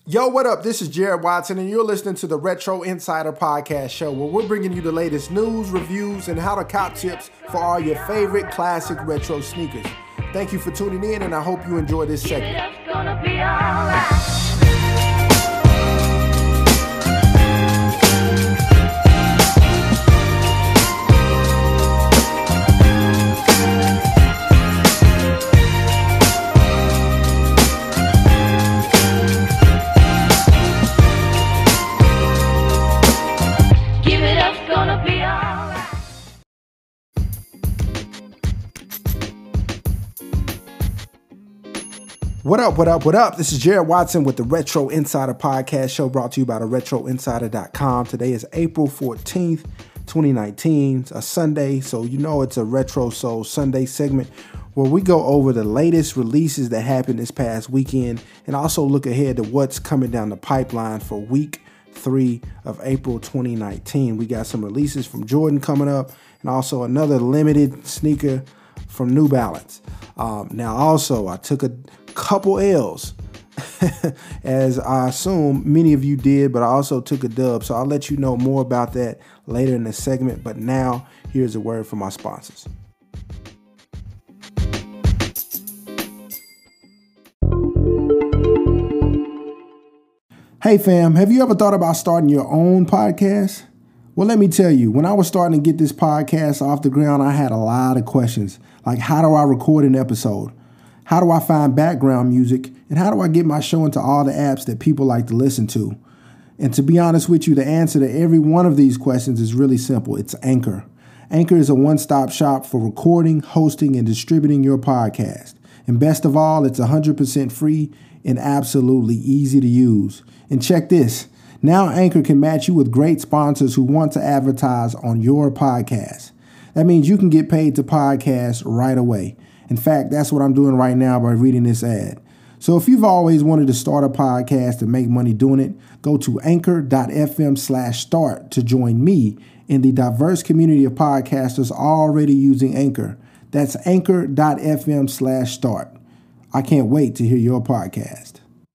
Yo, what up? This is Jared Watson, and you're listening to the Retro Insider Podcast Show, where we're bringing you the latest news, reviews, and how to cop tips for all your favorite classic retro sneakers. Thank you for tuning in, and I hope you enjoy this segment. It's gonna be alright. What up? This is Jared Watson with the Retro Insider Podcast Show, brought to you by the RetroInsider.com. Today is April 14th, 2019. It's a Sunday, so you know it's a Retro Soul Sunday segment where we go over the latest releases that happened this past weekend and also look ahead to what's coming down the pipeline for week 3 of April 2019. We got some releases from Jordan coming up and also another limited sneaker from New Balance. Now also, I took a couple L's, as I assume many of you did, but I also took a dub. So I'll let you know more about that later in the segment. But now, here's a word from my sponsors. Hey fam, have you ever thought about starting your own podcast? Well, let me tell you, when I was starting to get this podcast off the ground, I had a lot of questions. Like, how do I record an episode? How do I find background music? And how do I get my show into all the apps that people like to listen to? And to be honest with you, the answer to every one of these questions is really simple. It's Anchor. Anchor is a one-stop shop for recording, hosting, and distributing your podcast. And best of all, it's 100% free and absolutely easy to use. And check this. Now Anchor can match you with great sponsors who want to advertise on your podcast. That means you can get paid to podcast right away. In fact, that's what I'm doing right now by reading this ad. So if you've always wanted to start a podcast and make money doing it, go to anchor.fm/start to join me in the diverse community of podcasters already using Anchor. That's anchor.fm/start. I can't wait to hear your podcast.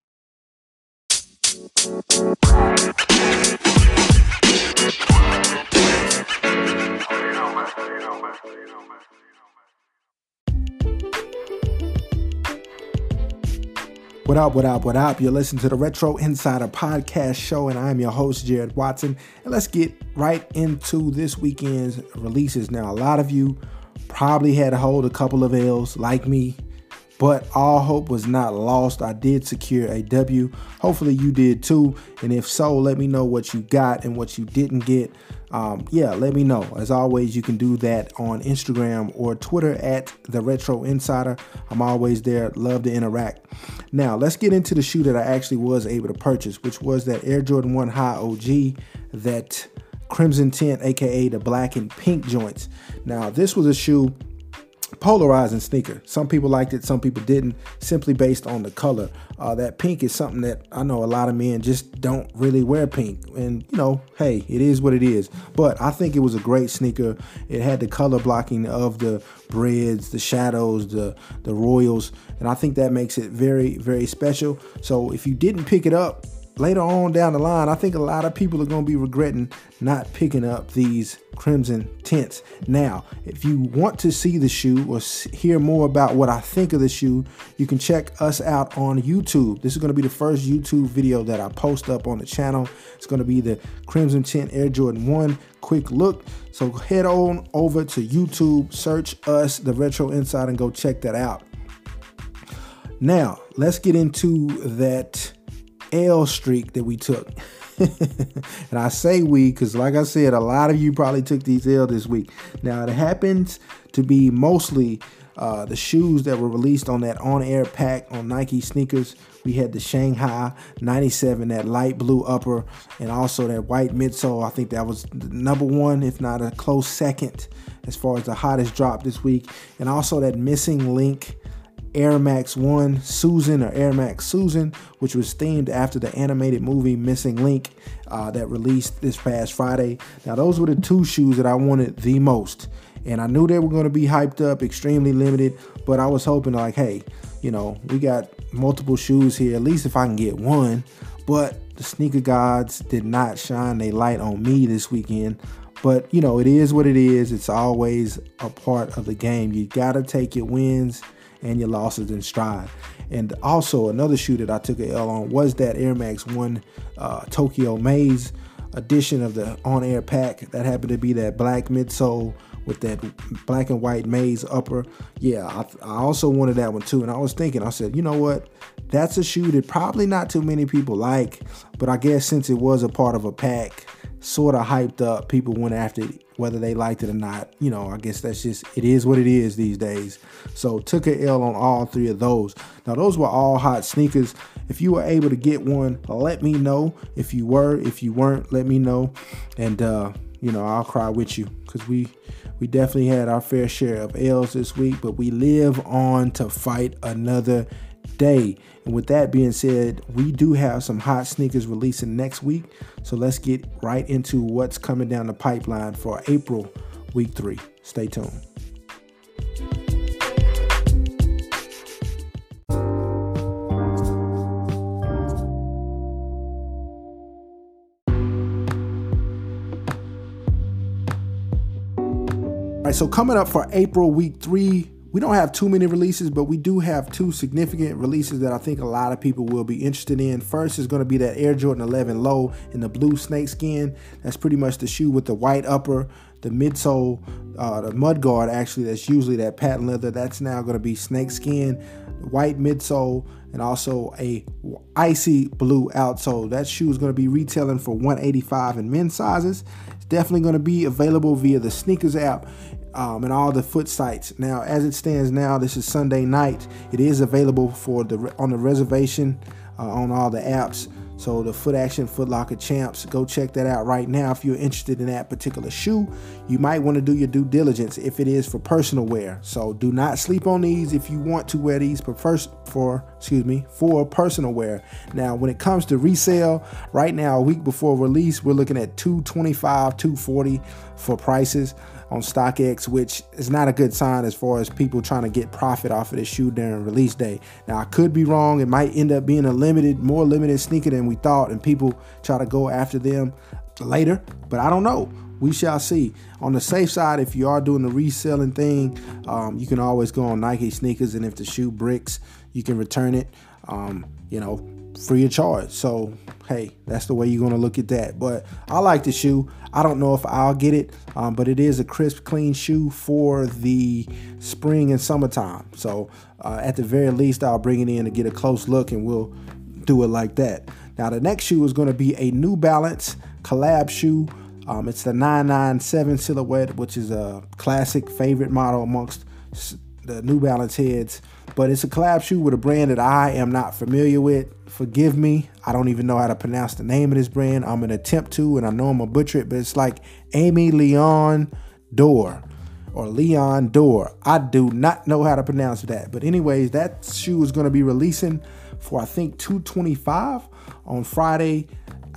What up? You're listening to the Retro Insider Podcast Show, and I'm your host, Jared Watson. And let's get right into this weekend's releases. Now, a lot of you probably had to hold a couple of L's like me, but all hope was not lost. I did secure a W. Hopefully you did too. And if so, let me know what you got and what you didn't get. Let me know. As always, you can do that on Instagram or Twitter at The Retro Insider. I'm always there. Love to interact. Now, let's get into the shoe that I actually was able to purchase, which was that Air Jordan 1 High OG, that crimson tint, aka the black and pink joints. Now, this was a shoe, polarizing sneaker. Some people liked it, some people didn't, simply based on the color. That pink is something that I know a lot of men just don't really wear pink. And, you know, hey, it is what it is. But I think it was a great sneaker. It had the color blocking of the Breds, the Shadows, the Royals. And I think that makes it very, very special. So if you didn't pick it up, later on down the line, I think a lot of people are going to be regretting not picking up these crimson tints. Now, if you want to see the shoe or hear more about what I think of the shoe, you can check us out on YouTube. This is going to be the first YouTube video that I post up on the channel. It's going to be the crimson tint Air Jordan 1 quick look. So head on over to YouTube, search us, The Retro Insider, and go check that out. Now, let's get into that L streak that we took. And I say we because, like I said, a lot of you probably took these L this week. Now, it happens to be mostly the shoes that were released on that on-air pack on Nike sneakers. We had the Shanghai 97, that light blue upper, and also that white midsole. I think that was the number one, if not a close second, as far as the hottest drop this week. And also that missing link Air Max 1 Susan, or Air Max Susan, which was themed after the animated movie Missing Link that released this past Friday. Now, those were the two shoes that I wanted the most. And I knew they were going to be hyped up, extremely limited, but I was hoping like, hey, you know, we got multiple shoes here. At least if I can get one, but the sneaker gods did not shine their light on me this weekend. But, you know, it is what it is. It's always a part of the game. You got to take your wins and your losses in stride. And also another shoe that I took an L on was that Air Max 1 Tokyo Maze edition of the on-air pack. That happened to be that black midsole with that black and white maze upper. Yeah, I also wanted that one too. And I was thinking, I said, you know what? That's a shoe that probably not too many people like, but I guess since it was a part of a pack, sort of hyped up, people went after it, whether they liked it or not. You know, I guess that's just, it is what it is these days. So took an L on all three of those. Now, those were all hot sneakers. If you were able to get one, let me know. If you were, if you weren't, let me know. And, you know, I'll cry with you, because we definitely had our fair share of L's this week, but we live on to fight another day. And with that being said, we do have some hot sneakers releasing next week. So let's get right into what's coming down the pipeline for April week 3. Stay tuned. All right, so coming up for April week 3, we don't have too many releases, but we do have 2 significant releases that I think a lot of people will be interested in. First is going to be that Air Jordan 11 Low in the blue snakeskin. That's pretty much the shoe with the white upper, the midsole, the mud guard actually, that's usually that patent leather. That's now going to be snakeskin, white midsole, and also a icy blue outsole. That shoe is going to be retailing for $185 in men's sizes. It's definitely going to be available via the SNKRS app and all the foot sites. Now, as it stands now, this is Sunday night. It is available for on the reservation on all the apps. So the Foot Action, Foot Locker Champs, go check that out right now. If you're interested in that particular shoe, you might want to do your due diligence if it is for personal wear. So do not sleep on these if you want to wear these for personal wear. Now, when it comes to resale, right now, a week before release, we're looking at $225, $240 for prices on StockX, which is not a good sign as far as people trying to get profit off of this shoe during release day. Now, I could be wrong. It might end up being a more limited sneaker than we thought, and people try to go after them later, but I don't know. We shall see. On the safe side, if you are doing the reselling thing, you can always go on Nike sneakers, and if the shoe bricks, you can return it, you know, free of charge. So, hey, that's the way you're going to look at that. But I like the shoe. I don't know if I'll get it, but it is a crisp, clean shoe for the spring and summertime. So at the very least, I'll bring it in to get a close look, and we'll do it like that. Now, the next shoe is going to be a New Balance collab shoe. It's the 997 silhouette, which is a classic favorite model amongst the New Balance heads. But it's a collab shoe with a brand that I am not familiar with. Forgive me. I don't even know how to pronounce the name of this brand. I'm going to attempt to, and I know I'm going to butcher it, but it's like Aimé Leon Dore or Leon Dore. I do not know how to pronounce that. But anyways, that shoe is going to be releasing for, I think, $225 on Friday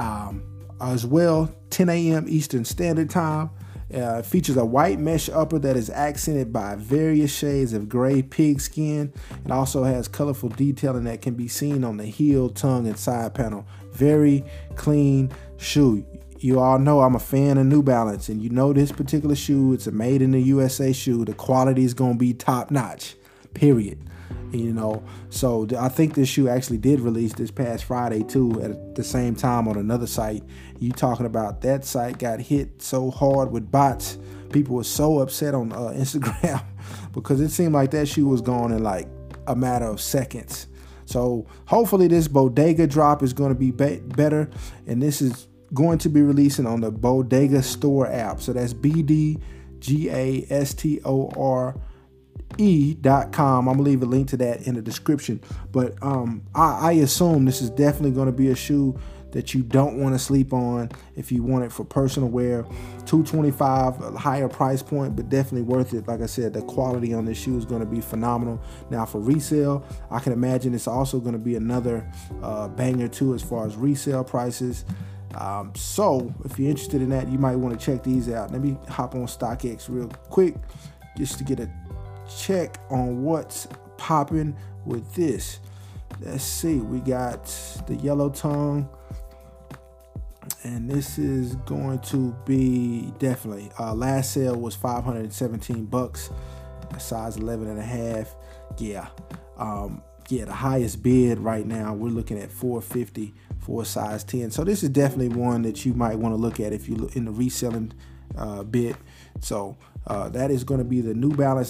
as well, 10 a.m. Eastern Standard Time. It features a white mesh upper that is accented by various shades of gray pigskin. It also has colorful detailing that can be seen on the heel, tongue, and side panel. Very clean shoe. You all know I'm a fan of New Balance, and you know this particular shoe, it's a made in the USA shoe. The quality is going to be top notch, period. You know, so I think this shoe actually did release this past Friday too, at the same time on another site. You talking about that site got hit so hard with bots. People were so upset on Instagram because it seemed like that shoe was gone in like a matter of seconds. So hopefully this Bodega drop is going to be better, and this is going to be releasing on the Bodega Store app. So that's BDGASTORE.com. I'm gonna leave a link to that in the description. But I assume this is definitely going to be a shoe that you don't want to sleep on if you want it for personal wear. $225, a higher price point, but definitely worth it. Like I said, the quality on this shoe is going to be phenomenal. Now for resale, I can imagine it's also going to be another banger too as far as resale prices. So if you're interested in that, you might want to check these out. Let me hop on StockX real quick just to get a check on what's popping with this. Let's see, we got is the yellow tongue. And this is going to be definitely, last sale was $517, size 11.5. Yeah. The highest bid right now, we're looking at $450 for a size 10. So this is definitely one that you might want to look at if you look in the reselling bit. So that is going to be the New Balance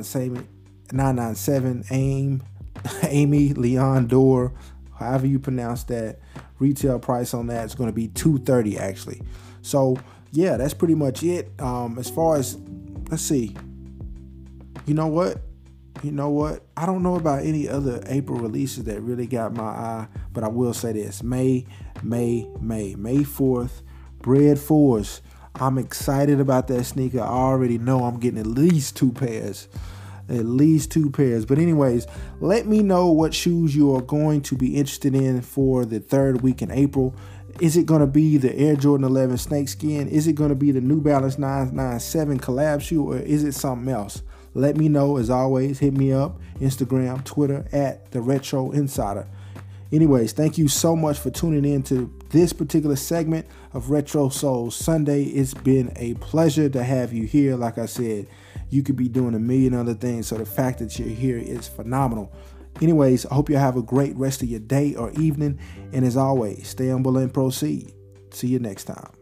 997 Amy Leon Dore, however you pronounce that. Retail price on that is going to be $230 actually. So yeah, that's pretty much it. As far as, let's see, you know what? I don't know about any other April releases that really got my eye, but I will say this: May 4th, Bread Force. I'm excited about that sneaker. I already know I'm getting at least two pairs. But anyways, let me know what shoes you are going to be interested in for the third week in April. Is it going to be the Air Jordan 11 Snakeskin? Is it going to be the New Balance 997 collab shoe, or is it something else? Let me know. As always, hit me up, Instagram, Twitter, at The Retro Insider. Anyways, thank you so much for tuning in to this particular segment of Retro Soul Sunday. It's been a pleasure to have you here. Like I said, you could be doing a million other things, so the fact that you're here is phenomenal. Anyways, I hope you have a great rest of your day or evening. And as always, stay humble and proceed. See you next time.